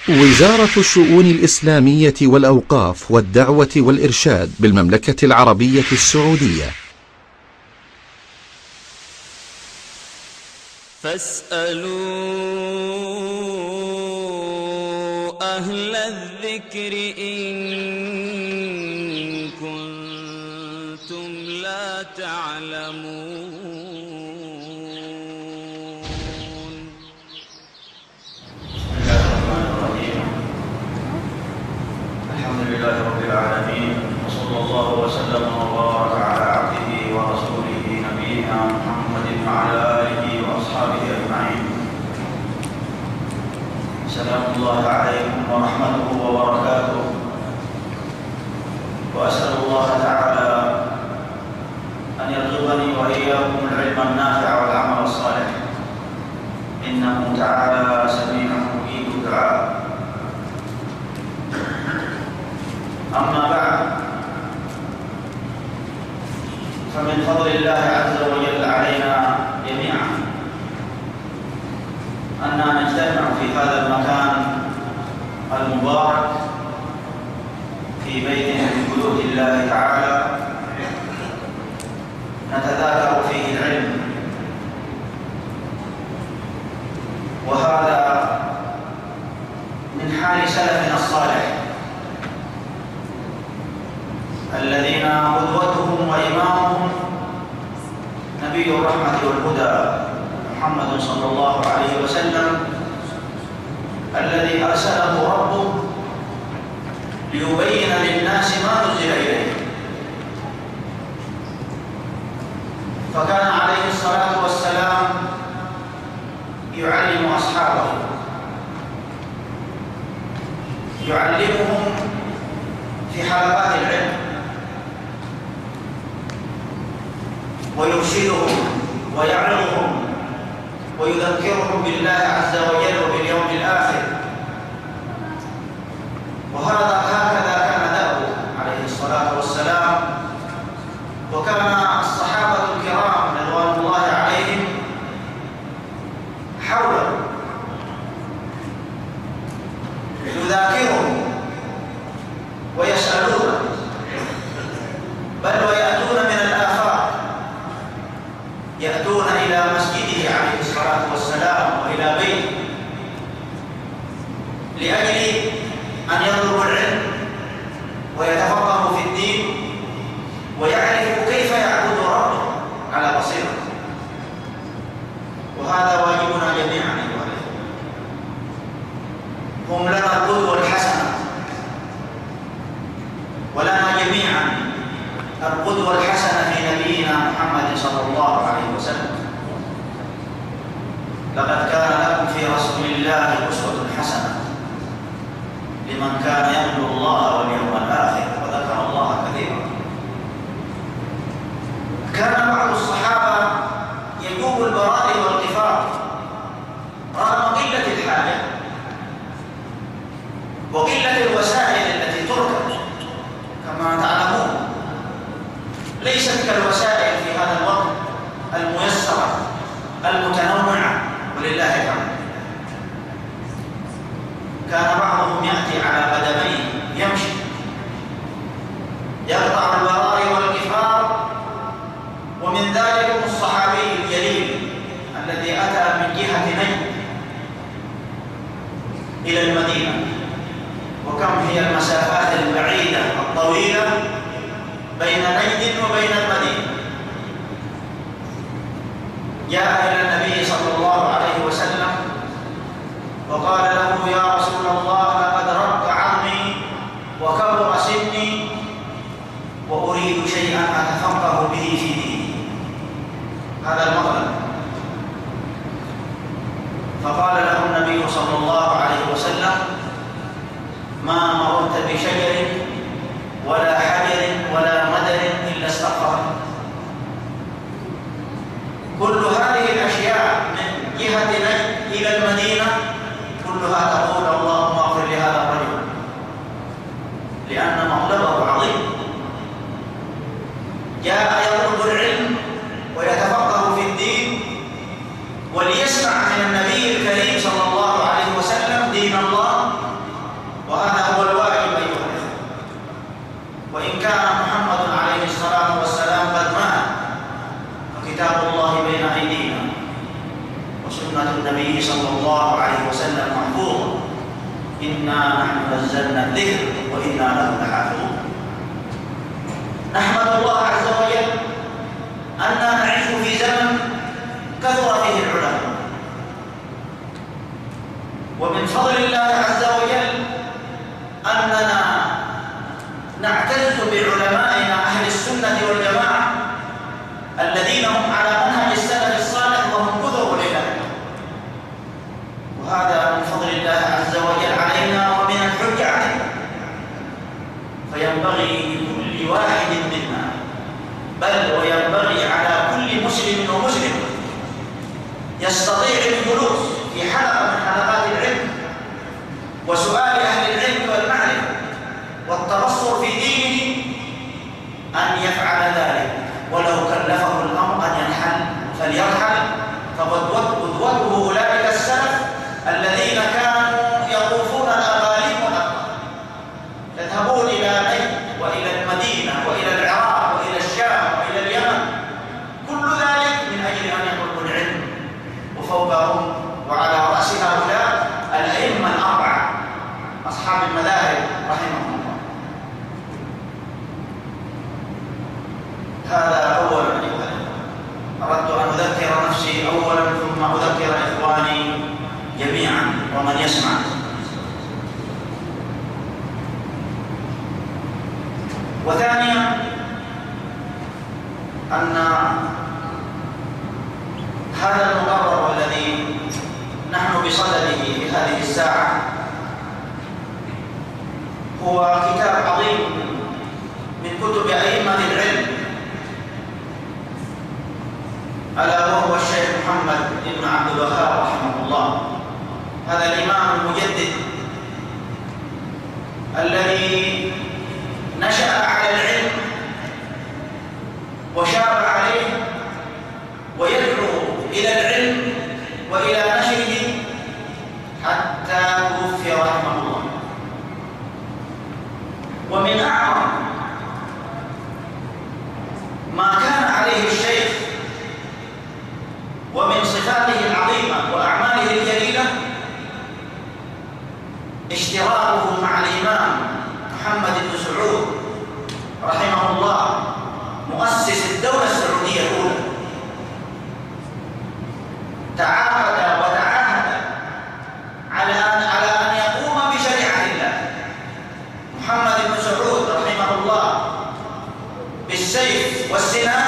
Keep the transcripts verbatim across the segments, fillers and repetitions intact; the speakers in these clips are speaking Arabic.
وزارة الشؤون الإسلامية والأوقاف والدعوة والإرشاد بالمملكة العربية السعودية. فاسألوا أهل الذكر إن كنتم لا تعلمون. الحمد لله رب العالمين، وصلى الله وسلم وبارك على عبده ورسوله نبينا محمد وعلى آله وأصحابه أجمعين. سلام الله عليكم ورحمته وبركاته، وأسأل الله تعالى أن يرزقني وإياكم العلم النافع والعمل الصالح، إنه تعالى سميع مجيب الدعاء. أما بعد، فمن فضل الله عز وجل علينا جميعا أننا نجتمع في هذا المكان المبارك في بيت من بيوت الله تعالى، نتذاكر فيه العلم، وهذا من حال سلفنا الصالح الذين قدوتهم وإمامهم نبي الرحمة والهدى محمد صلى الله عليه وسلم، الذي أرسله ربه ليبين للناس ما نزل إليه. فكان عليه الصلاة والسلام يعلم أصحابه، يعلمهم في حلقات العلم، ويرشدهم ويعظهم ويذكرهم بالله عز وجل وباليوم الآخر. وهذا هكذا كان دأبه عليه الصلاة والسلام. وكان الصحابة الكرام رضوان الله عليهم حوله يذاكرهم ويسألونه، بل ويأتون من الآفاق، يأتون إلى مسجده عليه الصلاة والسلام وإلى بيته لأجل أن يطلبوا العلم ويتفقهوا في الدين ويعرفوا كيف يعبد ربه على بصيرة. وهذا واجبنا جميعا أيها الإخوة. هم لنا القدوة الحسنة، ولنا جميعا القدوة الحسنة في نبينا محمد صلى الله عليه وسلم. لقد كان لكم في رسول الله أسوة حسنة لمن كان يرجو الله واليوم الآخر وذكر الله كثيرا. كان بعض الصحابة يجوب البراء والغفار رغم قلة الحاجة وقلة الوسائل التي تركب، كما تعلمون ليست كالوسائل في هذا الوقت الميسرة المتنوعة ولله الحمد. كان بعضهم يأتي على قدميه يمشي يقطع البراري والكفار، ومن ذلكم الصحابي الجليل الذي أتى من جهة نجد إلى المدينة. وكم هي المسافات البعيدة الطويلة بين نجد وبين المدينة. جاء إلى النبي صلى الله عليه وسلم وقال له: يا رسول الله، لقد رق عظمي وكبر سني وأريد شيئا أتفقه به في ديني. هذا المطلب. فقال له النبي صلى الله عليه وسلم: ما مررت بشجر ولا حجر ولا مدر إلا استغفر. كل هذه الأشياء من جهة نجد إلى المدينة كلها تقول: اللهم اغفر لهذا الرجل، لأن مطلبه عظيم. جاء يطلب العلم ويتفقه في الدين وليسمع من النبي الكريم صلى الله عليه وسلم دين الله إنا نحن نزلنا الذكر وإنا له لحافظون. نحمد الله عز وجل أننا نعيش في زمن كثر فيه العلماء، ومن فضل الله عز وجل أننا نعتز بعلمائنا أهل السنة والجماعة الذين هم على منهج السلف الصالح وهم كثر ولله، وهذا من فضل الله عز وجل علينا ومن الحج علينا. فينبغي لكل واحد منا، بل وينبغي على كل مسلم ومسلم يستطيع الجلوس في حلقة من حلقات العلم وسؤال أهل العلم والمعرفة والتبصر في دينه أن يفعل ذلك، ولو كلفه الأمر أن ينحل فليرحل، فقدوته أولئك السلف الذين كانوا يطوفون الأغاليب والأقطار، يذهبون إلى نجد وإلى المدينة وإلى العراق وإلى الشام وإلى اليمن، كل ذلك من أجل أن يطلبوا العلم. وفوقهم وعلى رأس هؤلاء الأئمة الأربعة أصحاب المذاهب رحمهم الله. هذا أولا أيها الأخوة، أردت أن أذكر نفسي أولا ثم أذكر إخواني جميعا ومن يسمع. وثانيا أن هذا المقرر الذي نحن بصدده في هذه الساعة هو كتاب عظيم من كتب أئمة العلم، ألا وهو الشيخ محمد بن عبد الوهاب رحمه الله. هذا الإمام المجدد الذي نشأ على العلم وشاب عليه ويدعو إلى العلم وإلى نشره حتى توفي رحمه الله. ومن أعظم ما كان عليه الشيخ ومن صفاته العظيمة وأعماله الجليلة اشتراكه مع الإمام محمد بن سعود رحمه الله مؤسس الدولة السعودية الأولى. تعاقد وتعاهد على أن على أن يقوم بشريعة الله. محمد بن سعود رحمه الله بالسيف والسنان،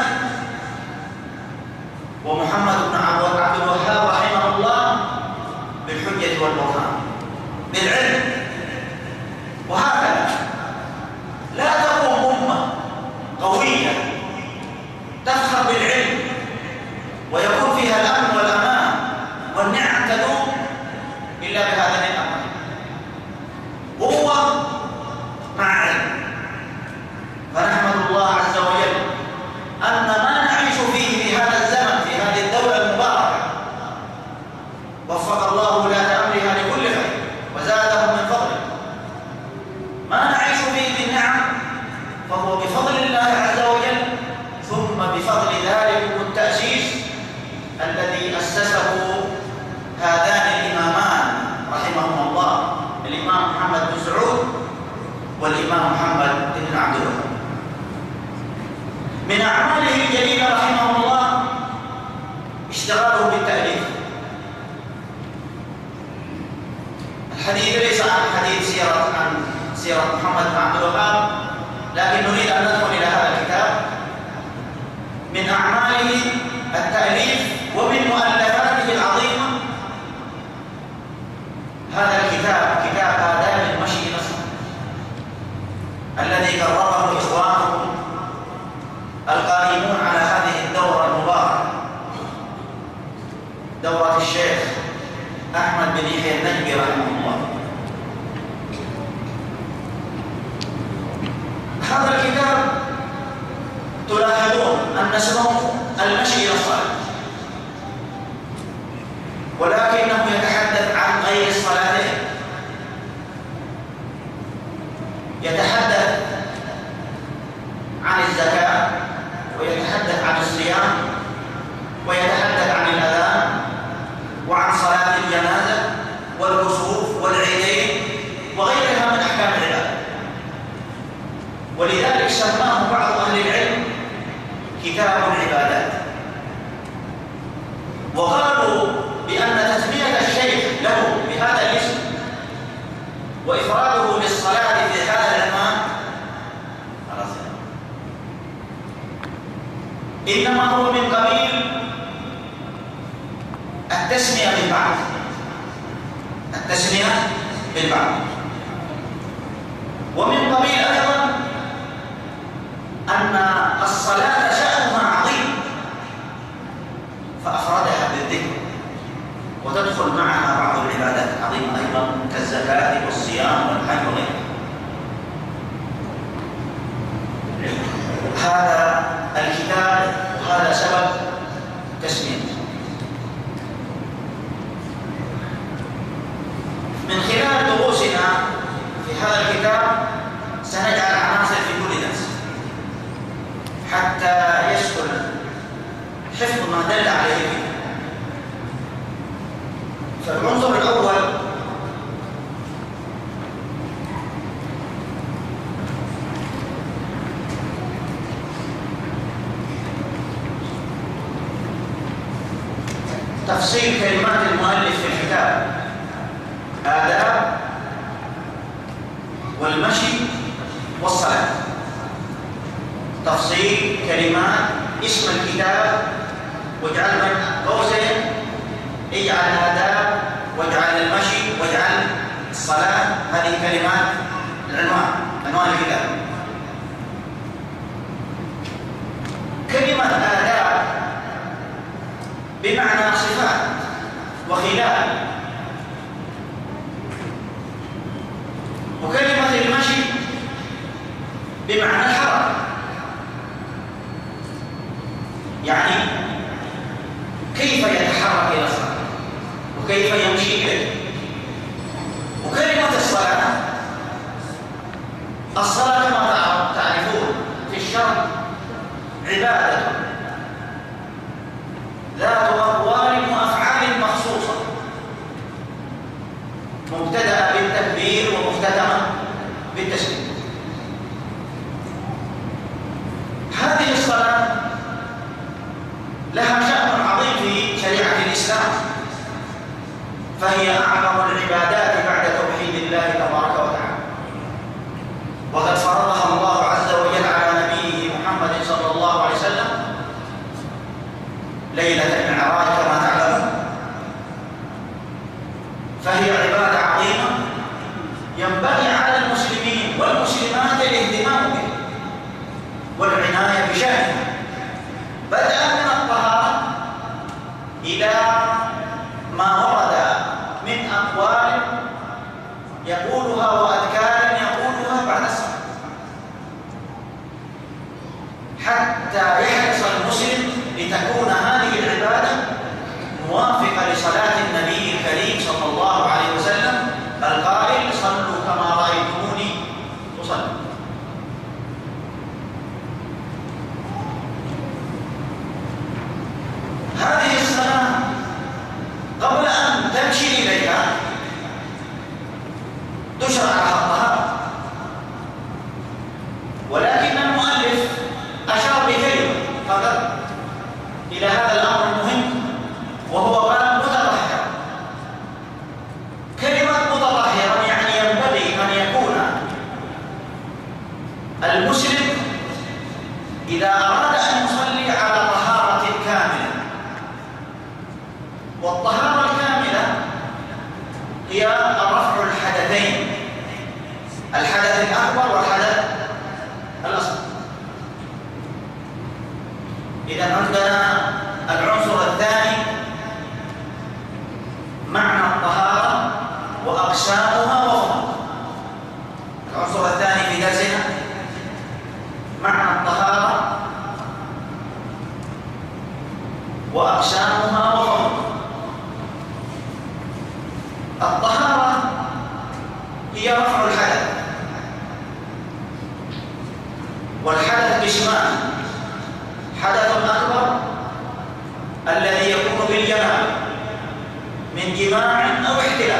ومحمد بن عبد الوهاب رحمه الله بالحجة والبرهان بالعلم. وهكذا لا تقوم أمة قوية تفخر بالعلم ويكون فيها الأمن والأمان والنعم تدوم إلا بهذا الأمر، قوة مع علم. فنحمد الله عز وجل أن ما نعيش فيه في هذا الزمن في هذه الدولة المباركة وفق الله ولاة أمرها لكل خير وزادهم من فضله. ما نعيش فيه من نعم فهو بفضل الله عز وجل، ثم بفضل ذلك التأسيس الذي أسسه هذان الإمامان رحمهما الله، الإمام محمد بن سعود والإمام محمد بن عبد الوهاب. من أعماله الجليلة رحمه الله اشتغاله بالتأليف. الحديث ليس عن حديث سيرة عن سيرة محمد بن عبد الوهاب، لكن نريد أن ندخل إلى هذا الكتاب. من أعماله التأليف ومن مؤلفاته العظيمة هذا الكتاب، كتاب آداب المشي إلى الصلاة، الذي قرره إخوانكم القائمون على هذه الدورة المباركة، دورة الشيخ أحمد بن يحيى النجبي رحمه الله. هذا الكتاب تلاحظون أن اسمه المشي إلى الصلاة، ولكنه يتحدث عن غير الصلاتين، يتحدث عن الزكاة ويتحدث عن الصيام ويتحدث عن الأذان وعن صلاة الجنازة والكسوف والعيدين كتاب العبادات، وقالوا بأن تسمية الشيخ له بهذا الاسم وإفراده بالصلاة في هذا العنوان إنما هو من قبيل التسمية بالبعض، التسمية بالبعض، ومن قبيل أيضا أن الصلاة شأنها عظيم فأفردها بالذكر، وتدخل معها بعض العبادات العظيمة أيضا كالزكاة والصيام والحج وغيرها. هذا الكتاب وهذا سبب تسميته. من خلال دروسنا في هذا الكتاب سنجعل عناصر في كل درس حتى يسهل حفظ ما دل عليه فيه. فالعنصر الأول تفصيل كلمات المؤلف في الكتاب: آداب والمشي والصلاة. تفصيل كلمات اسم الكتاب، واجعل بين قوسين اجعل الآداب واجعل المشي واجعل الصلاة، هذه كلمات العنوان، عنوان الكتاب. كلمة آداب بمعنى صفات وخلال، وكلمة المشي بمعنى الحركة، يعني كيف يتحرك إلى الصلاة وكيف يمشي إليه. وكلمة الصلاة، الصلاة كما تعرفون في الشرع عبادة ذات أقوال وأفعال مخصوصة، مبتدأ بالتكبير ومختتمة بالتسليم. هذه الصلاة لها شأن عظيم في شريعة الإسلام، فهي أعظم العبادات بعد توحيد الله تبارك وتعالى، وقد فرضها الله عز وجل على نبيه محمد صلى الله عليه وسلم ليلة المعراج كما تعلمون. فهي عبادة عظيمة ينبغي على المسلمين والمسلمات الاهتمام بها والعناية بشأنها، بدءا من الطهارة إلى ما ورد من أقوال يقولها وأذكار يقولها بعد الصلاة، حتى يحرص المسلم لتكون هذه العبادة موافقة لصلاة النبي الكريم صلى الله عليه وسلم القائل: صلوا كما رأيتموني أصلي. هذه الصلاة قبل أن تمشي إليها تشرع لها الطهارة، ولكن المؤلف أشار بكلمة فقط إلى هذا الأمر المهم، وهو قال متطهرا. كلمة متطهرا يعني ينبغي أن يكون المسلم إذا أراد أن يصلي على طهارة كاملة، والطهارة الكاملة هي رفع الحدثين، الحدث الأكبر والحدث الأصغر. إذا عندنا العنصر الثاني معنى الطهارة وأقسامها وفضلها. العنصر الثاني في درسنا معنى الطهارة وأقسامها وفضلها. الطهارة هي رفع الحدث، والحدث قسمان: حدث أكبر الذي يكون بالجماع من جماع أو احتلال،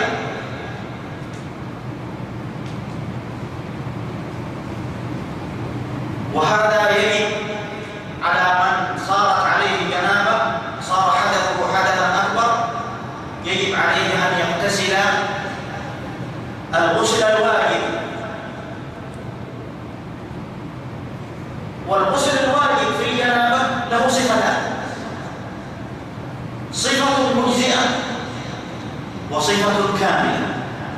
وهذا يجب على من صفة كاملة.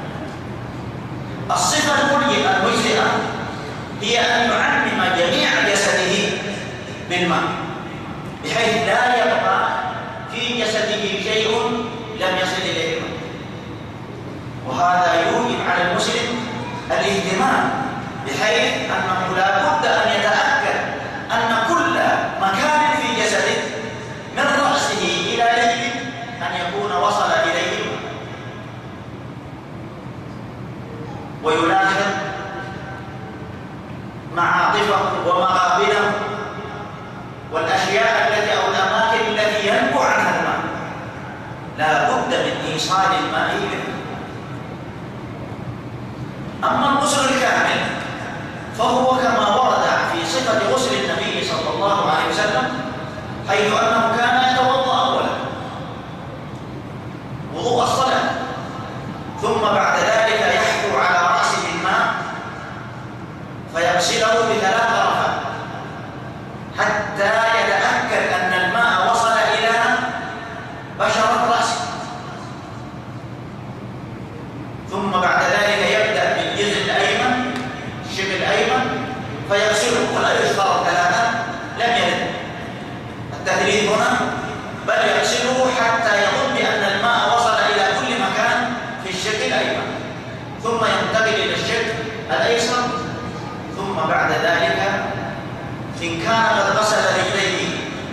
الصفة المجزئة هي أن يعمم جميع جسده بالماء بحيث لا يبقى في جسده شيء لم يصل إليه الماء، وهذا يوجب على المسلم الاهتمام بحيث أنه لا بد أن يتأكد أن كل مكان في جسده من رأسه إلى رجله أن يكون وصل إليه الماء. ويلاحظ معاطفه ومغابنه والأشياء التي أو الأماكن التي ينبع عنها الماء لا بد من إيصال الماء إليه. أما الغسل الكامل فهو كما ورد في صفة غسل النبي صلى الله عليه وسلم، حيث أنه كان يتوضأ أولا وضوء الصلاة، ثم بعد ذلك يحثو على رأسه الماء فيغسله بثلاث غرفات حتى يتأكد أن الماء وصل إلى بشرة رأسه، ثم بعد ذلك يبدأ بالجزء الأيمن الشبه الأيمن فيغسله، ولا يشترط ثلاثة لم يرد التثليث هنا، بل يغسله حتى يظن بأن الماء وصل إلى كل مكان في الشق الأيمن، ثم ينتقل إلى الشق الأيسر، ثم بعد ذلك إن كان قد غسل رجليه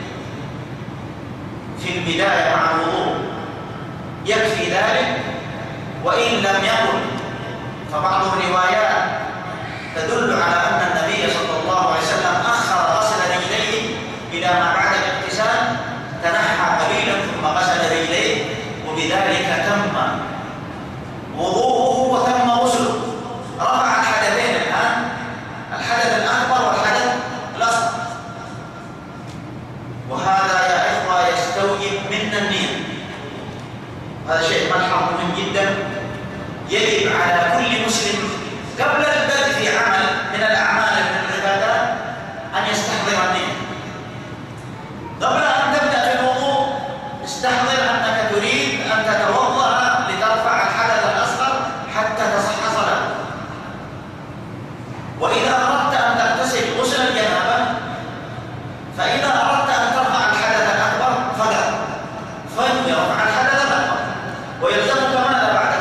في البداية مع الوضوء يكفي ذلك، وإن لم يكن فبعض الروايات تدل على أن النبي صلى الله عليه وسلم أخر غسل رجليه إلى ما بعد الاغتسال، تنحى قليلا ثم غسل رجليه، وبذلك تم وضوءه وتم غسله، رفع الحدثين الآن، الحدث الأكبر والحدث الأصغر. وهذا يا إخوة يستوجب منا النية، هذا شيء ملحظ مهم جدا، يجب على كل مسلم قبل البدء في عمل من الأعمال من العبادات أن يستحضر النية. قبل أن تبدأ في الوضوء استحضر أنك تريد أن تتوضأ لترفع الحدث الأصغر حتى تصح صلاة. وإذا أردت أن تغتسل غسل الجنابة فإذا أردت أن ترفع الحدث الأكبر فقط فإن يرفع الحدث الأكبر ويلزمك ماذا بعده؟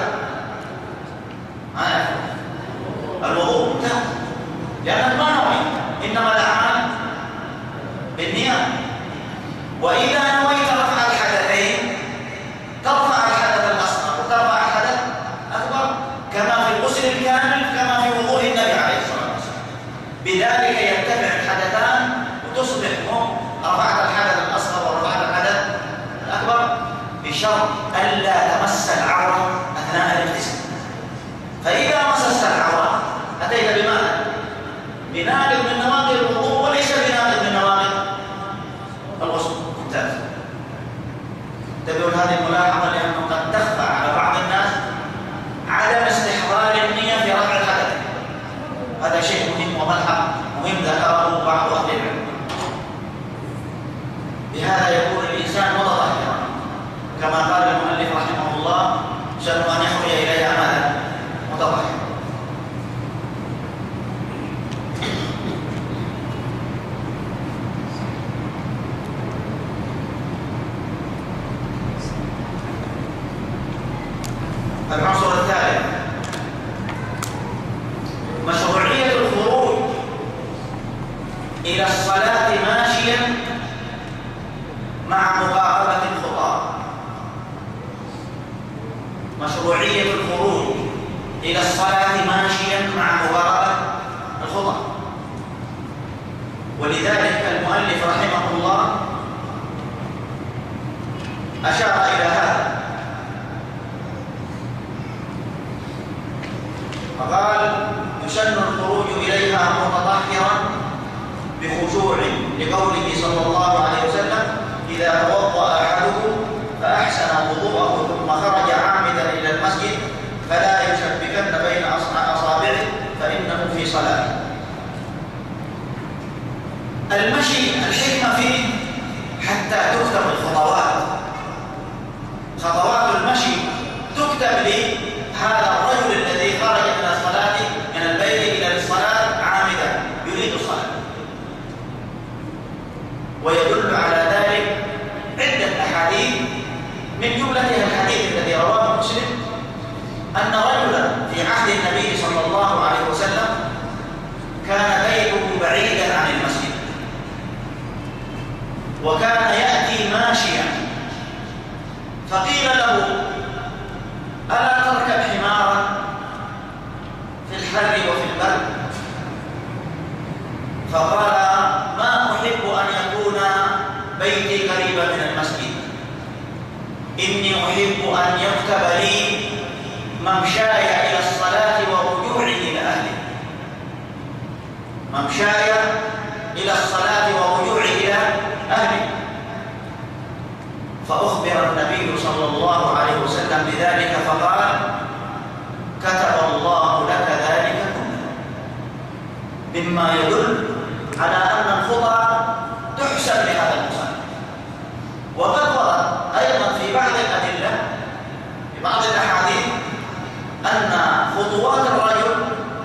آه. الوضوء انتهى، لأنك ما نويت، إنما الأعمال بالنية. وإذا نويت رفع الحدثين ترفع الحدث الأصغر وترفع الحدث الأكبر كما في الغسل الكامل كما في وضوء النبي عليه الصلاة والسلام. بذلك يرتفع الحدثان وتصبح رفعت الحدث الأصغر ورفعت الحدث الأكبر، بشرط ألا تمس العورة أثناء الاغتسال. فإذا مسست العورة أتيت بماذا؟ بناقض من نواقض الوضوء وليس بناقض من نواقض الغسل. ممتاز. انتبهوا هذه الملاحظة لأنه قد تخفى على بعض الناس عدم استحضار النية في رفع الحدث. هذا شيء مهم وملحظ مهم ذكره بعض أهل العلم. بهذا يكون الإنسان متطهرا كما قال المؤلف رحمه الله: شأن أن يخرج إليها ماذا؟ متطهرا. العنصر الثالث مشروعية الخروج إلى الصلاة ماشيا مع مقاربة الخطى. مشروعية الخروج إلى الصلاة ماشيا مع مقاربة الخطى. ولذلك المؤلف رحمه الله أشار إلى هذا فقال: يسن الخروج إليها متطهرا بخشوع، لقوله صلى الله عليه وسلم: إذا توضأ أحدكم فأحسن وضوءه ثم خرج عامدا إلى المسجد فلا يشبكن بين أصابعه فإنه في صلاة. المشي الحكمة فيه حتى تكتب الخطوات، خطوات المشي تكتب يكتب لي هذا الرجل الذي خرج من الصلاة من البيت إلى الصلاة عامدا يريد الصلاة. ويدل على ذلك عدة أحاديث، من جملتها الحديث الذي رواه مسلم أن رجلا في عهد النبي صلى الله عليه وسلم كان بيته بعيدا عن المسجد، وكان يأتي ماشيا، فقيل له: ألا تركب حمارا في الحر وفي البرد؟ فقال: ما أحب أن يكون بيتي قريبا من المسجد، إني أحب أن يكتب لي ممشاي إلى الصلاة ورجوعي إلى أهلي، ممشاي إلى الصلاة ورجوعي إلى أهلي. فأخبر النبي صلى الله عليه وسلم بذلك فقال: كتب الله لك ذلك كله، مما يدل على أن الخطى تحسب لهذا المصلي. وقد ورد أيضا في بعض الأدلة في بعض الأحاديث أن خطوات الرجل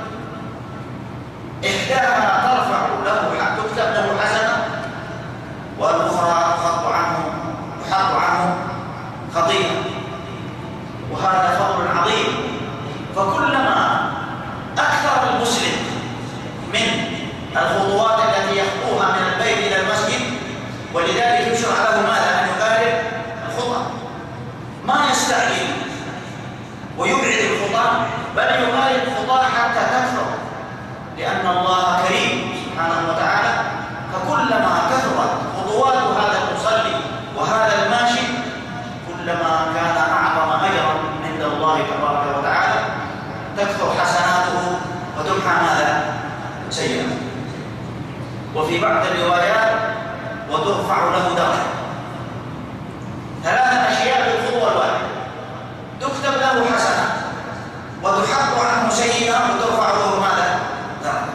إحداها ترفع له تكتب له حسنة، والأخرى خط عنه يحط عنه خطيئة، وهذا فضل عظيم. فكلما أكثر المسلم من الخطوات التي يخطوها من البيت إلى المسجد، ولذلك يشرع له ماذا؟ أن يبالغ الخطى، ما يستعجل ويبعد الخطى، بل يبالغ الخطى حتى تكثر، لأن الله كريم سبحانه وتعالى. فكلما كثرت خطوات هذا المصلي وهذا الماشي، كلما كان أعظم أجرا عند الله تبارك وتعالى، تكثر حسناته وتمحى ماذا؟ سيئا. وفي بعض الروايات: وترفع له درجة. ثلاث أشياء بالخطوة الواحدة: تكتب له حسنة، وتحط عنه سيئة، وترفع له ماذا؟ درجة.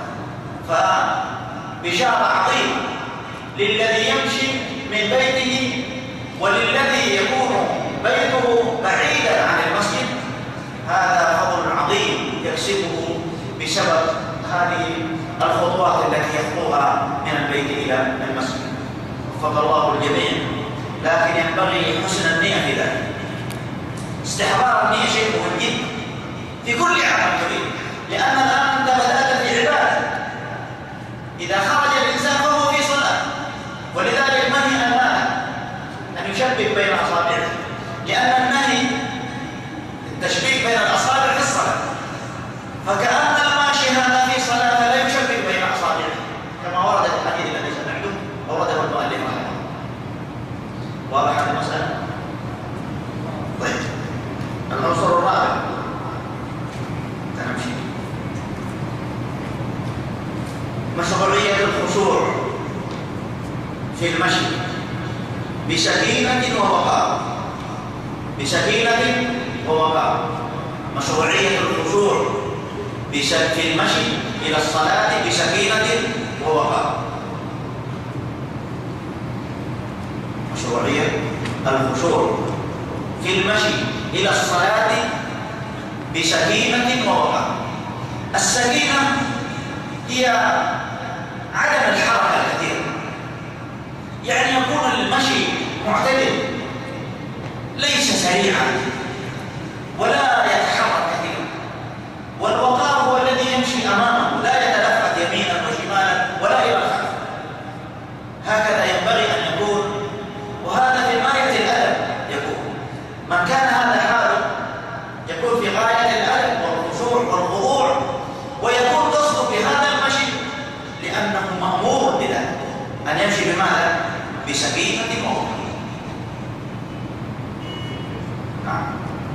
فبشارة عظيمة للذي يمشي من بيته، وللذي يكون بيته بعيدا عن المسجد. هذا فضل عظيم يكسبه بسبب هذه الخطوات التي يخطوها من البيت إلى المسجد. وفق الله الجميع. لكن ينبغي حسن النية في ذلك. استحضار النية شيء مهم جدا في كل عمل كبير، لأن الآن أنت بدأت في عبادة. إذا خرج الإنسان فهو في صلاة، ولذلك منهي المانع أن يشبك بين أصابعه، لأن النهي التشبيك بين الأصابع في الصلاة، فكأن الماشي هذا في صلاة لا يشبك بين أصابعه، كما ورد في الحديث الذي سمعته ورده المؤلف رحمه الله. واضح هذه المسألة؟ طيب، العنصر الرابع نمشي مشروعية الخشوع في المشي بسكينة ووقار. بسكينة ووقار. مشروعية الخشوع في المشي إلى الصلاة بسكينة ووقار. مشروعية الخشوع في المشي إلى الصلاة بسكينة ووقار. السكينة هي عدم الحركة الكثيرة، يعني يكون المشي معتدل، ليس سريعا ولا يتحرك كثيرا. والوقار هو الذي يمشي أمامه، لا يتلفت يمينا وشمالا ولا إلى الخلف. هكذا ينبغي أن يكون، وهذا في غاية الأدب يكون. من كان هذا حاله يكون في غاية الأدب والخشوع والخضوع، ويكون قصده في هذا المشي لأنه مأمور بذلك أن يمشي بماذا؟ بسكينة ووقار. نعم.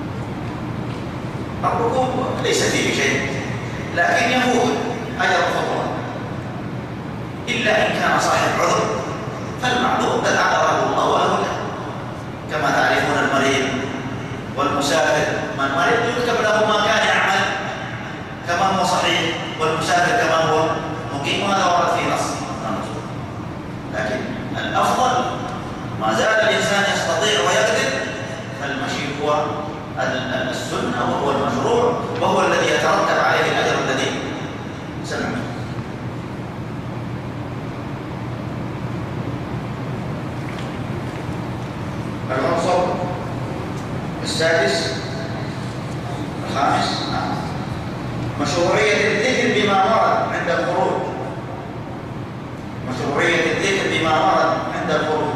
الركوب ليس فيه شيء، لكن يفوت أجر الخطوة، إلا إن كان صاحب عذر، فالمعذور قد عذره الله وله له، كما تعرفون المريض والمسافر. من مريض يكتب له ما كان يعمل كما هو صحيح، والمسافر كما هو مقيم، وهذا ورد في نص. لكن الأفضل ما زال الإنسان يستطيع ويقدر، فالمشي هو السنة وهو المشروع وهو الذي يترتب عليه الأجر الذي سمعته. العنصر السادس الخامس مشروعية الذكر بما ورد عند الخروج. مشروعية الذكر بما ورد عند الخروج.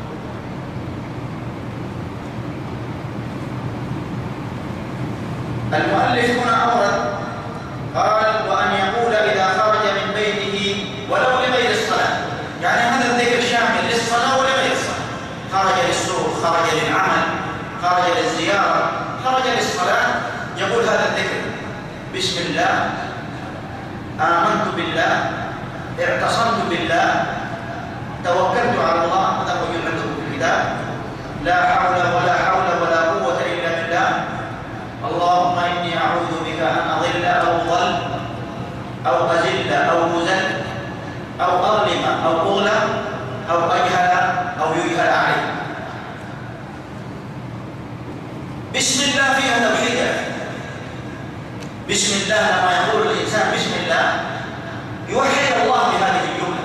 المؤلف هنا أورد قال وأن يقول إذا خرج من بيته ولو لغير الصلاة، يعني هذا الذكر شامل للصلاة ولغير الصلاة. خرج للسوق، خرج للعمل، خرج للزيارة، خرج للصلاة، يقول هذا الذكر: بسم الله، آمنت بالله، اعتصمت بالله، توكلت على الله، هذا هو يلحقه في الكتاب، لا حول ولا حول ولا قوة إلا بالله، اللهم إني أعوذ بك أن أضل أو أضل أو أزل أو أزل أو أظلم أو أظلم أو أجهل أو يجهل علي. بسم الله فيها توحيد. بسم الله لما يقول الإنسان بسم الله يوحد الله بهذه الجملة،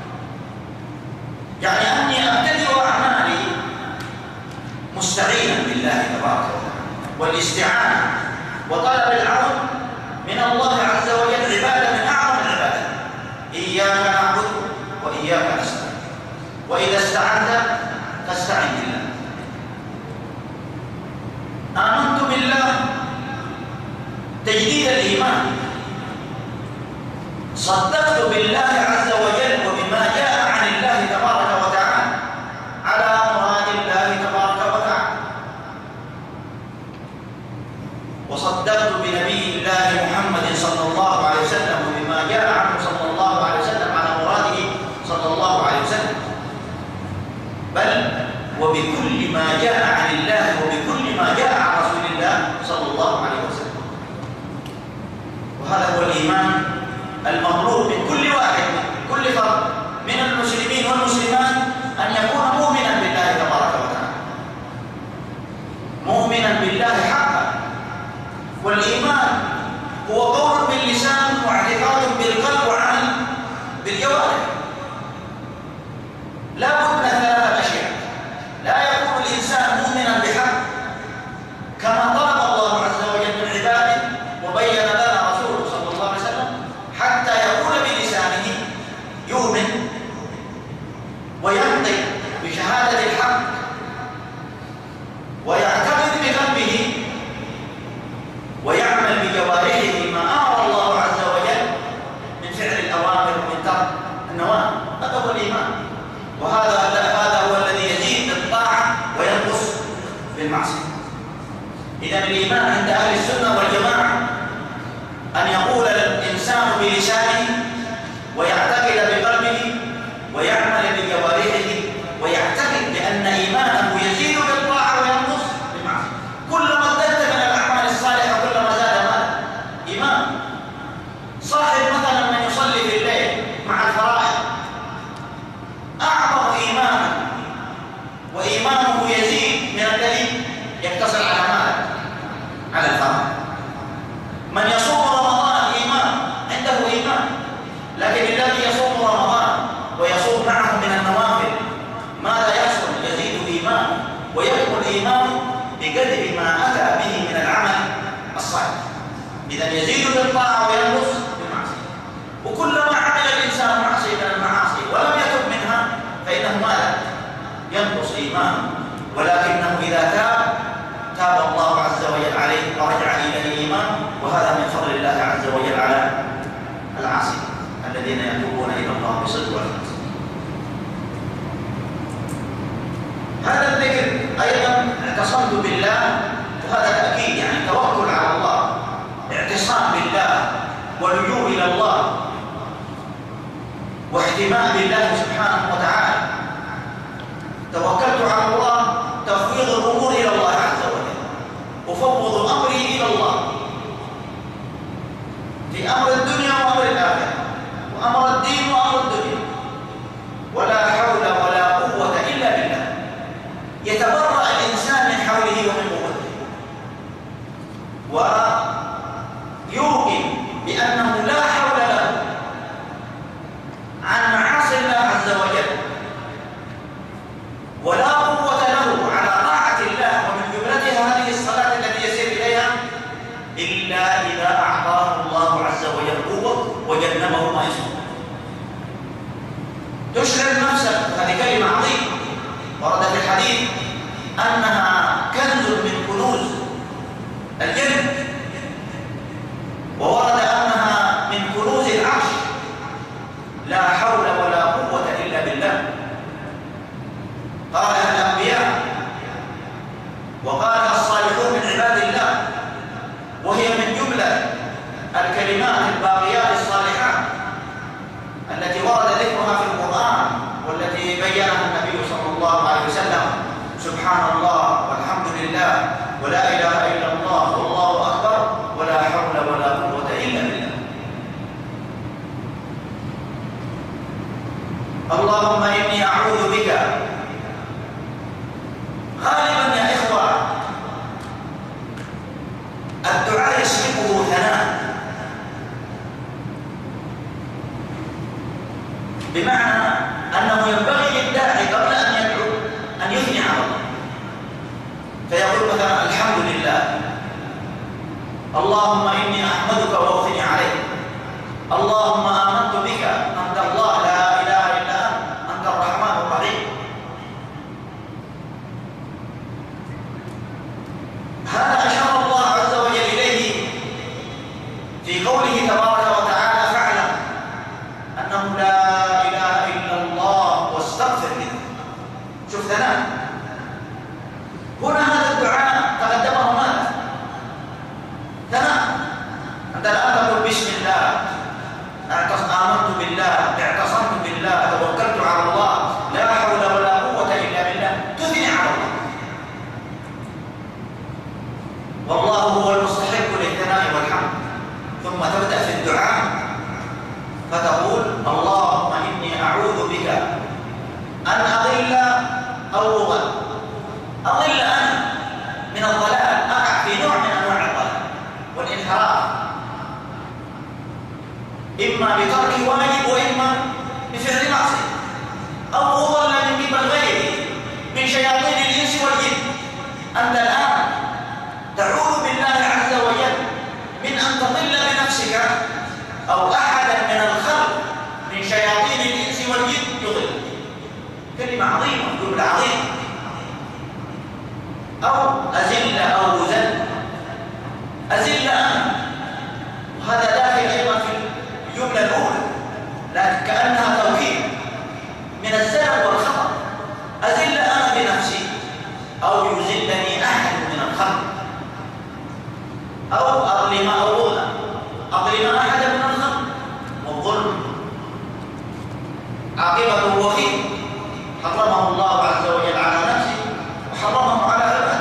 يعني أني أبتدئ أعمالي مستعينا بالله تبارك وتعالى، والاستعانة وطلب العون من الله عز وجل عبادة من أعظم العبادة. إياك نعبد وإياك نستعين، وإذا استعنت فاستعن بالله. آمنت بالله تجديد الإيمان، صدقت بالله عز وجل وبما جاء عن الله تبارك وتعالى على مراد الله تبارك وتعالى، وصدقت بنبي الله محمد صلى الله عليه وسلم وبما جاء عنه صلى الله عليه وسلم على مراده صلى الله عليه وسلم، بل وبكل ما جاء عن الله وبكل ما جاء عن رسول الله صلى الله عليه وسلم. وهذا هو الإيمان المطلوب من كل واحد، كل فرد من المسلمين والمسلمات، أن يكون مؤمنا بالله تبارك وتعالى، مؤمنا بالله حقا. والإيمان هو قول باللسان واعتقاد بالقلب وعمل بالجوارح. لا بد من ثلاث أشياء، لا يكون الإنسان مؤمنا بحق كما طلب الله عز وجل من عباده وبين لنا رسوله صلى الله عليه وسلم، حتى يقول بلسانه يؤمن وينطق بشهادة الحق ويعتقد بقلبه ويعمل بجوارحه ما أمر الله عز وجل من فعل الأوامر ومن ترك النواهي. هذا هو الإيمان، وهذا هذا هو الذي يزيد بالطاعة وينقص بالمعصية. إذا الإيمان عند أهل السنة والجماعة أن يقول الإنسان بلسانه ويعتقد بقلبه ويعمل بجوارحه ويعتقد بأن إيمانه يزيد بالطاعة وينقص بالمعصية. كلما ازددت من الأعمال الصالحة كلما زاد ماذا؟ إيمان. صاحب مثلا من يصلي في الليل مع الفرائض أعظم إيمانا وإيمانه يزيد من الذي يقتصر على ماذا؟ على الفرائض. من يصوم رمضان إيمان عنده إيمان، لكن الذي يصوم رمضان ويصوم معه من النوافل ماذا يحصل؟ يزيد إيمانه ويكمل إيمانه بقدر ما أتى به من العمل الصالح. إذا يزيد بالطاعة وينقص بالمعصية. وكلما عمل الإنسان معصية من المعاصي ولم يتب منها فإنه ماذا؟ ينقص إيمانه. ولكنه إذا تاب تاب الله عز وجل عليه ورجع إلى الإيمان، وهذا من فضل الله عز وجل على العاصي الذين يتوبون إلى الله بصدق والإخلاص. هذا الذكر أيضا اعتصمت بالله، وهذا تأكيد يعني توكل على الله، اعتصام بالله واللجوء إلى الله واحتماء بالله سبحانه وتعالى. توكلت على الله تفويض الأمور إلى الله عز وجل، أفوض أمري إلى الله في أمر الدنيا وأمر الآخرة وأمر الدين وأمر الدنيا، ولا حول ولا قوة إلا بالله. يتبرأ الإنسان من حوله ومن قوته أنها كنز من كنوز الجنة، وورد أنها من كنوز العرش. لا حول ولا قوة إلا بالله. قالها الأنبياء وقالها الصالحون من عباد الله، وهي من جملة الكلمات الباقيات الصالحات التي ورد ذكرها في القرآن والتي بينها النبي صلى الله عليه وسلم: سبحان الله والحمد لله ولا إله إلا الله والله أكبر ولا حول ولا قوة إلا بالله. اللهم إني أعوذ بك. غالبا يا إخوة الدعاء يسبقه ثناء، بمعنى أنه ينبغي للداعي قبل أن يدعو أن يثني على الله، فيقول مثلا: الحمد لله، اللهم إني أحمدك وأثني عليك، اللهم آمنت بك أنت الله لا إله إلا أنت، أنت الرحمن الرحيم. هذا أشار الله عز وجل إليه في قوله تبارك وتعالى: فاعلم أنه لا إله إلا الله واستغفر له. شوف ثناء هنا. هذا الدعاء تقدمه ماذا؟ ثناء. أنت الآن تقول بسم الله، آمنت بالله، اعتصمت بالله، توكلت على الله، لا حول ولا قوة إلا بالله، تثني على الله، والله هو المستحق للثناء والحمد. ثم تبدأ في الدعاء فتقول: اللهم إني أعوذ بك أن أضل أو أضل. أضل أنا من الضلال، أقع في نوع من أنواع الضلال والانحراف، إما بترك واجب وإما بفعل معصية، أو أضل من قبل غيره من شياطين الإنس والجن. أنت الآن تعوذ بالله عز وجل من أن تضل بنفسك أو أحدا من الخلق من شياطين الإنس والجن يضل. كلمة عظيمة، جملة عظيمة. أو أزل أو أزل، أزل أنا، وهذا داخل أيضا في الجملة الأولى، لكن كأنها توكيد من الزلل والخطأ. أزل أنا بنفسي أو يزلني أحد من الخلق، أو أظلم أو أظلم أظلم أحدا من الخلق. والظلم عاقبته وخيمة، حرمه الله عز وجل على نفسه وحرمه على عباده،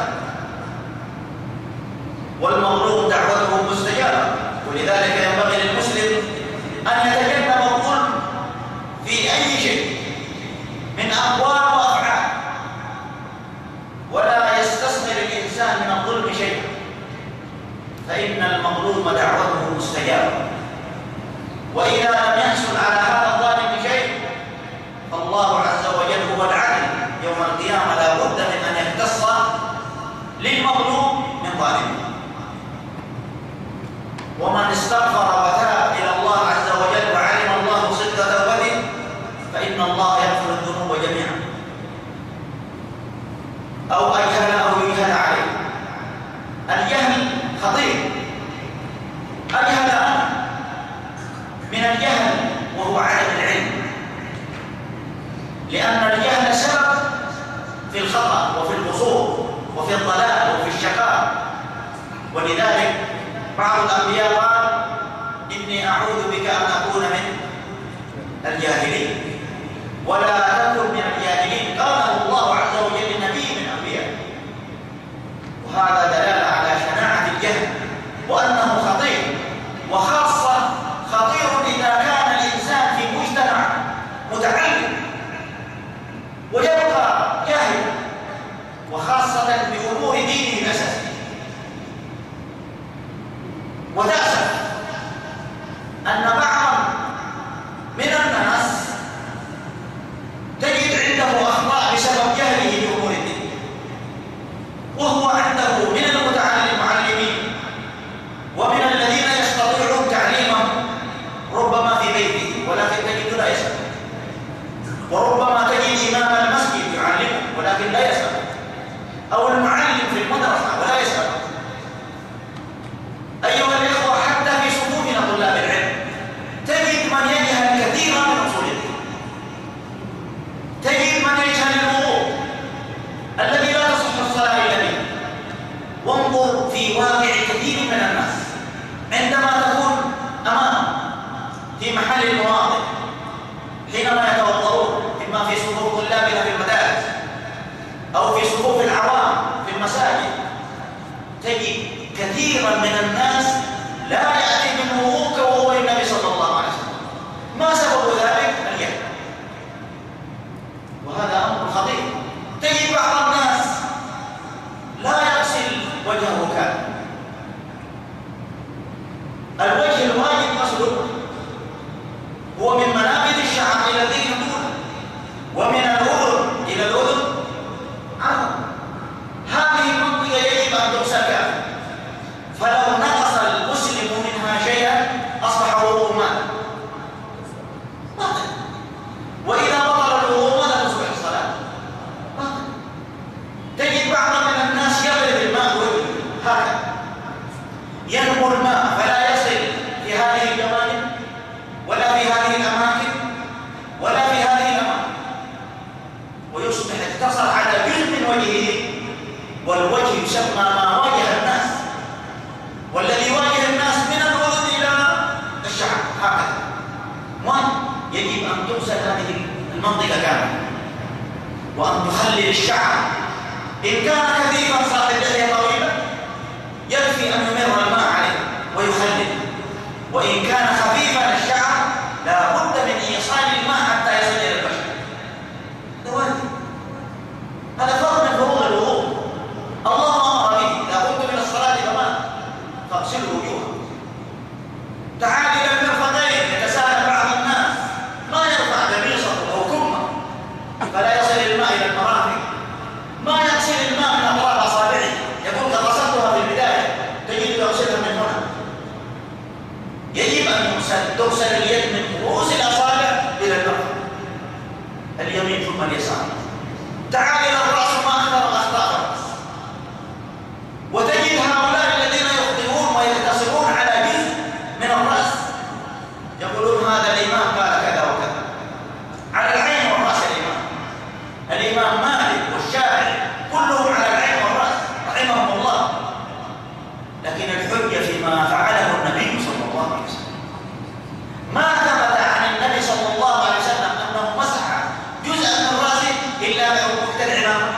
والمظلوم دعوته مستجابة. ولذلك ينبغي للمسلم أن يتجنب الظلم في أي شيء من أقوال وأفعال، ولا يستصغر الإنسان من الظلم شيئا، فإن المظلوم دعوته مستجابة. وإذا لم يحصل على هذا الظالم شيء فالله عز وجل هو العدل يوم القيامة، لا بد من أن يختص للمظلوم من ظالمه. ومن استغفر وتاب إلى الله عز وجل وعلم الله صدق توبته فإن الله يغفر الذنوب جميعا. أو أجهل أو يجهل عليه. الجهل خطير. أجهل أنا من الجهل وهو عدم العلم، لأن الجهل سبب في الخطأ وفي القصور وفي الضلال وفي الشقاء. ولذلك بعض الأنبياء قال: إني أعوذ بك أن أكون من الجاهلين، ولا تكن من الجاهلين، قاله الله عز وجل لنبي من أنبياء. وهذا دلالة على شناعة الجهل وأنه خطير، وخاصة خطير إذا كان الإنسان في مجتمع متعلم ويبقى جاهل، وخاصة بأمور دينه الأساسية. وتأسف أن بعض من الناس تجد عنده أخطاء بسبب جهله بأمور الدين، وهو عنده من المتعلمين ومن الذين يستطيعون تعليمهم ربما في بيته ولكن تجد لا يسمع، وربما تجد إمام المسجد يعلمه ولكن لا يسمع، أو المعلم في المدرسة ولا يسأل. أيها الإخوة، حتى في صفوفنا طلاب العلم تجد من يجهل كثيرا من أصول الدين، تجد من يجهل الوضوء الذي لا تصح الصلاة إلا به. وانظر في واقع كثير من الناس عندما تكون أمام في محل المواضع حينما يتوضؤون، إما في صفوف طلابنا في المدارس أو في صفوف العوام في المساجد، تجد كثيرا من الناس لا يأتي بالوضوء كوضوء النبي صلى الله عليه وسلم. ما سبب ذلك؟ الجهل، وهذا أمر خطير. تجد بعض الناس لا يغسل وجهه كامل، الوجه الواجب غسله هو من منابت الشعر إلى ذي الدون، ومن الأذن إلى الأذن عرض. هذه المنطقة يجب أن تغسل كامل، فلو نقص المسلم منها شيئا أصبح وضوء ماء باطل، وإذا بطل الوضوء ماذا تصبح الصلاة؟ باطل. تجد بعض من الناس يغلب الماء هكذا، ينمو الماء فلا يصل في هذه الجوانب ولا في هذه الأماكن ولا في هذه الأماكن، ويصبح اقتصر على جزء من وجهه، والوجه يسمى ما واجه الناس، والذي واجه الناس من الأذن إلى الشعر هكذا. يجب أن تغسل هذه المنطقة كاملة، وأن تخلل الشعر. إن كان كثيفا صاحب لحية طويلة يكفي أن يمر الماء عليه ويخلل، وإن كان خفيفا الشعر لا بد من إيصال الماء حتى يصل إلى البشرة. هذا فرض من فروض الوضوء، الله أمر به. إذا قمت من الصلاة كمان فاغسلوا وجوهكم. تعال إلى المرفقين، يتساءل بعض الناس ما يرفع قميصه أو كمه فلا يصل الماء إلى المرافق، ما يغسل الماء من أطراف أصابعه، يقول قد غسلتها في البداية تجد تغسلها من هنا. يجب أن تغسل اليد من رؤوس الأصابع إلى المرفق، اليمين ثم اليسار. تعال إلى الرأس، ما أكثر أخطاء الرأس. وتجد هؤلاء الذين يخطئون ويقتصرون على جزء من الرأس، يقولون هذا الإمام قال كذا وكذا. على العين والرأس الإمام، الإمام مالك والشافعي كلهم على العين والرأس رحمهم الله، لكن الحجة فيما فعله النبي صلى الله عليه وسلم. ما ثبت عن النبي صلى الله عليه وسلم أنه مسح جزءا من رأسه إلا بوقت العمامة.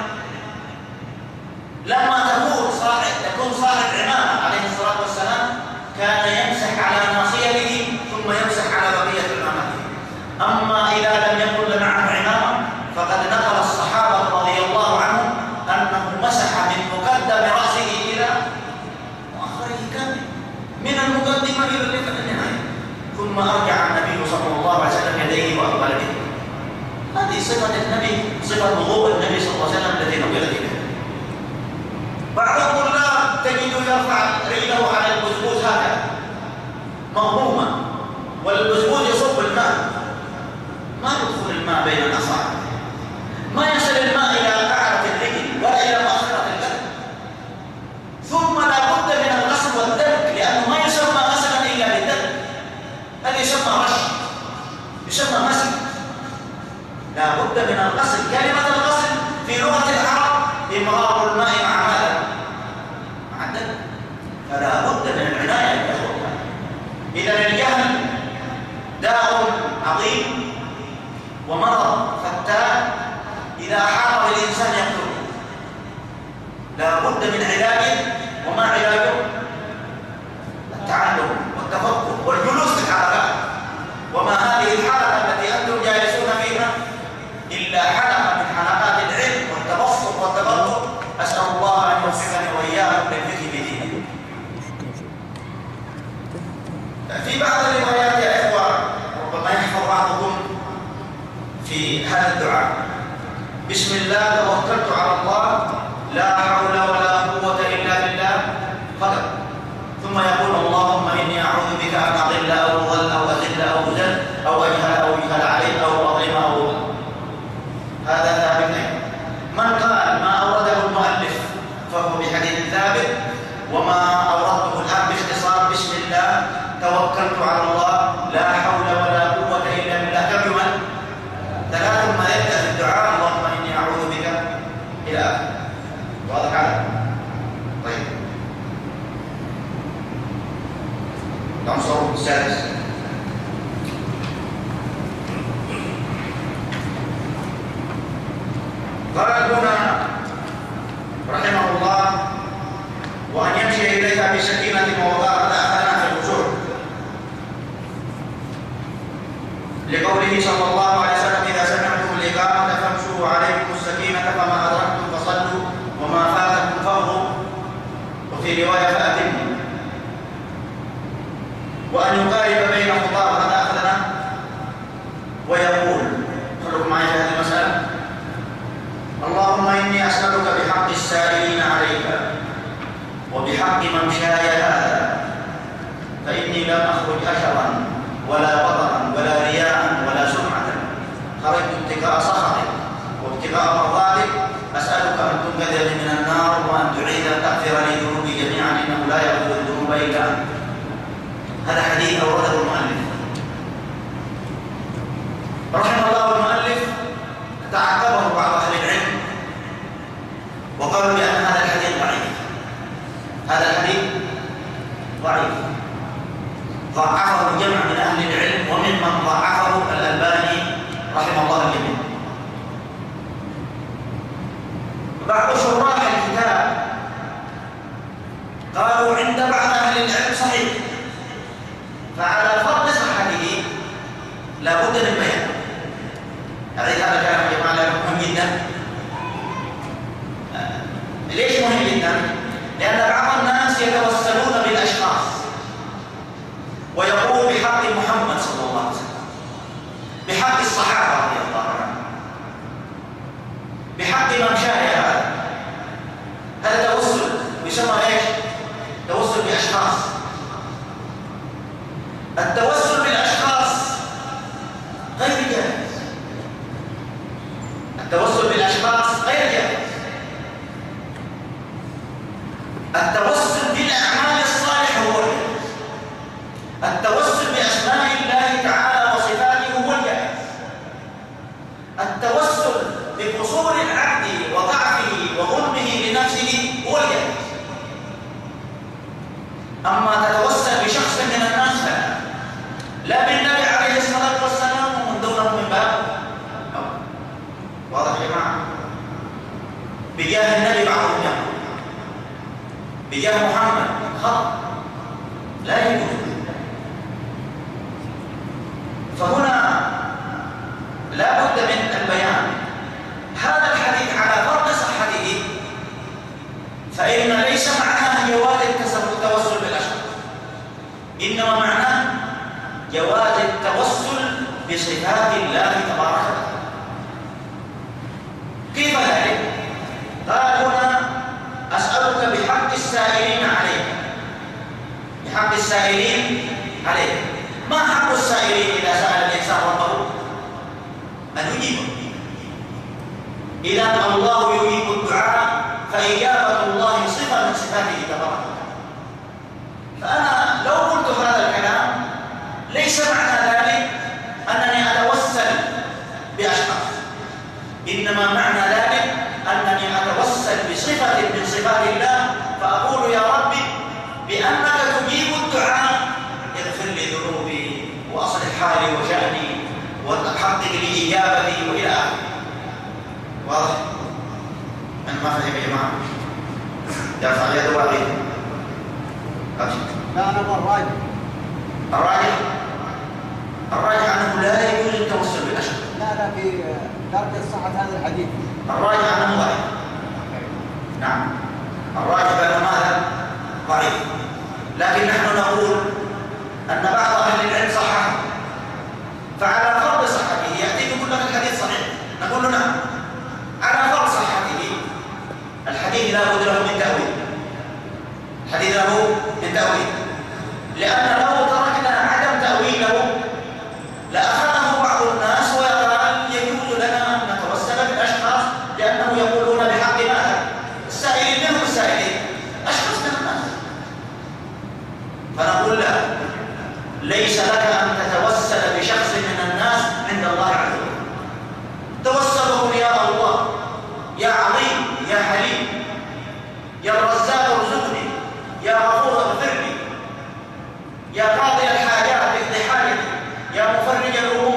لما تكون صاحب تكون صاحب عمامة عليه الصلاة والسلام كان يمسح على ناصيته ثم يمسح على بقية عمامته. أما إذا لم يكن معه عمامة فقد نقل الصحابة رضي الله عنهم أنه مسح من مقدم رأسه إلى مؤخره كامل، من المقدمة إلى النهاية، ثم أرجع النبي صلى الله عليه وسلم يديه وأقبل به. هذه صفة النبي، صفة وضوء النبي صلى الله عليه وسلم الذي نقل به. بعض الطلاب تجد يرفع رجله على البزبوز هكذا مغموما، والبزبوز يصب الماء، ما يدخل الماء بين الأصابع، ما يصل الماء إلى قعرة الرجل ولا إلى مؤخرة القدم. ثم لا بد من الغسل والدلك، لأنه ما يسمى غسلا إلا بالدلك، هذا يسمى رش، يسمى مسح. لا بد من الغسل. كلمة الغسل في لغة العرب إمرار الماء مع ماذا؟ مع الدلك. فلا بد من العناية بالإخوة. إذا الجهل داء عظيم ومرض فتان إذا أحاط بالإنسان يقتله. لا بد من علاجه، وما علاجه؟ التعلم والتفكر والجلوس في الحلقات. وما هذه الحلقة التي أنتم جالسون فيها إلا حلقة من حلقات العلم والتبسط والتبرر. أسأل الله أن يوفقني وإياكم للفقه بدينه. في بعض الروايات يا إخوة ربما يحفظ بعضكم في هذا الدعاء: بسم الله توكلت على الله لا حول ولا قوة إلا بالله فقط. ثم يقول اللهم إني أعوذ بك أن أضل أو أضل أو أذل أو أذل أو أجهل أو يجهل علي أو أظلم أو أظلم. هذا ثابت. من قال ما أورده المؤلف لقوله صلى الله عليه وسلم إذا سمعتم الإقامة فامشوا عليكم السكينة فما أدركتم فصلوا وما فاتكم فارضوا وفي رواية فأتموا. وأن يقارب بين خطاب هذا أخذنا ويقول خلوكم معي في هذه المسألة اللهم إني أسألك بحق السائلين عليك وبحق ممشاي هذا فإني لم أخرج أشرا ولا بطرا ولا رياء ولا سمعة خرجت ابتغاء سخطك وابتغاء مرضاتك أسألك أن تنقذني من النار وأن تعيد تغفر لي ذنوبي جميعا إنه لا يغفر الذنوب إلا أنت. هذا حديث أورده المؤلف رحمه الله. المؤلف تعقبه بعض أهل العلم وقالوا بأن هذا الحديث ضعيف. هذا الحديث ضعيف ضعفه جمع من أهل العلم وممن ضعفه الألباني رحمه الله الجميع. بعض شراح الكتاب قالوا عند بعض أهل العلم صحيح، فعلى فرض صحته لا بد من بيان. أعيد هذا الكلام يا جماعة مهم جدا. ليش مهم جدا؟ لأن بعض الناس يتوسلون بالأشخاص ويقول بحق محمد صلى الله عليه وسلم، بحق الصحابة رضي الله عنهم، بحق ممشاي هذا. هذا توسل يسمى ايش؟ توسل بأشخاص. التوسل بالأشخاص غير جائز. التوسل بالأشخاص غير جائز. التوسل بالأعمال الصالحة هو الجائز. التوسل بأسماء الله تعالى وصفاته هو الجائز. التوسل بقصور العبد وضعفه وظلمه لنفسه هو الجائز. أما تتوسل بشخص من الناس فلا، لا بالنبي عليه الصلاة والسلام ومن دونه من باب. واضح يا جماعة؟ بجاه النبي بعضهم يقول بجاه محمد خطأ لا يجوز. فهنا لا بد من البيان. هذا الحديث على فرض صحته فإن ليس معناه جواز التوسل بالأشخاص، إنما معناه جواز التوسل بصفات الله تبارك وتعالى. كيف ذلك؟ قال هنا أسألك بحق السائلين عليك. بحق السائلين عليك. ما حق السائلين إذا سأل الإنسان ربه؟ أن يجيبه. إذا الله يجيب الدعاء فإجابة الله صفة من صفاته تبارك وتعالى. فأنا لو قلت هذا الكلام ليس معنى ذلك أنني أتوسل بأشخاص، إنما معنى ذلك أنني أتوسل بصفة من صفات الله فأقول يا ربي بأنك تجيب الدعاء اغفر لي ذنوبي وأصلح حالي وشأني وتحقق لي إجابتي وإلى آخره. واضح؟ أنا ما فهم يا جماعة؟ يرفع يده واحد. لا أنا الراجح الراجح الراجح أنه لا يجوز التوسل بالأشخاص. لا لا في درجة صحة هذا الحديث الراجح أنه ضعيف. نعم الراجح أنه ماذا؟ ضعيف. لكن نحن نقول أن بعض أهل العلم صححه، فعلى فرض صحته يأتي يقول لك الحديث صحيح، نقول له نعم على فرض صحته الحديث لا بد له من تأويل. الحديث له من تأويل، لأن لو تركنا عدم تأويله لأخذه بعض الناس ويقال يجوز لنا أن نتوسل بالأشخاص لأنه يقولون بحق ماذا؟ السائلين منهم السائلين أشخاص من الناس. فنقول لا، ليس لك أن تتوسل بشخص من الناس عند الله عز وجل. توسلهم يا الله، يا عظيم، يا حليم، يا الرزاق ارزقني، يا غفور اغفر لي، يا قاضي الحاجات اقض حاجتي، يا مفرج الأمور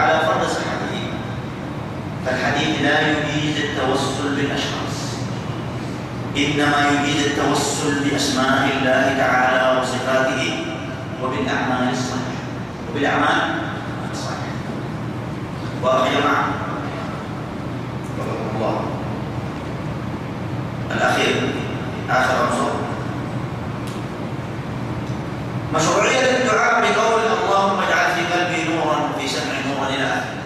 على فرض صحته، فالحديث لا يجيز التوسل بالأشخاص، إنما يجيز التوسل بأسماء الله تعالى وصفاته وبالأعمال الصالحة وبالأعمال الصالحة. واضح يا جماعة؟ الله. الأخير آخر عنصر مشروعية الدعاء بقول اللهم اجعل في قلبي نورا وفي سمعي نورا إلى آخره.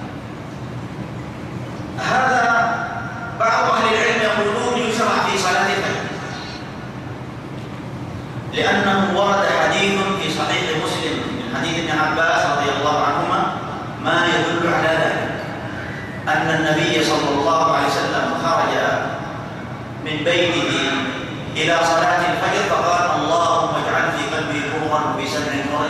هذا بعض أهل العلم يقولون يشرع في صلاة الفجر، لأنه ورد حديث في صحيح مسلم من حديث ابن عباس رضي الله عنهما ما يدل على ذلك، أن النبي صلى الله عليه وسلم خرج من بيته إلى صلاة الفجر فقال اللهم اجعل في قلبي نورا وفي سمعي نورا.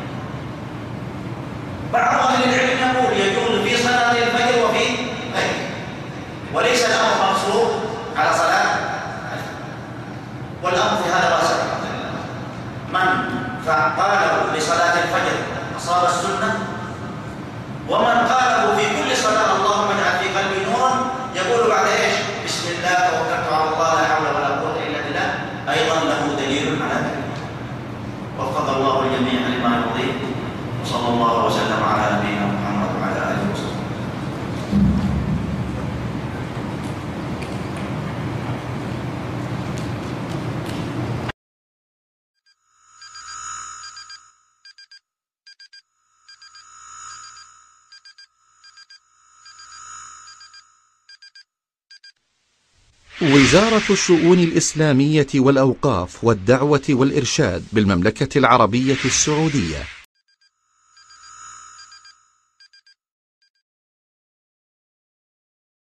بعض أهل العلم يقول يجوز في صلاة الفجر وفي غيره، وليس الأمر مقصور على صلاة الفجر، والأمر في هذا واسع. من قاله لصلاة الفجر أصاب السنة، ومن قاله في كل صلاة اللهم اجعل في قلبي نورا يقول بعد ايش؟ بسم الله توكلت على الله لا حول ولا قوة إلا بالله، أيضا له دليل على ذلك. وفق الله الجميع لما يرضيه، وصلى الله وسلم على نبينا محمد وعلى آله وصحبه. وزارة الشؤون الإسلامية والأوقاف والدعوة والإرشاد بالمملكة العربية السعودية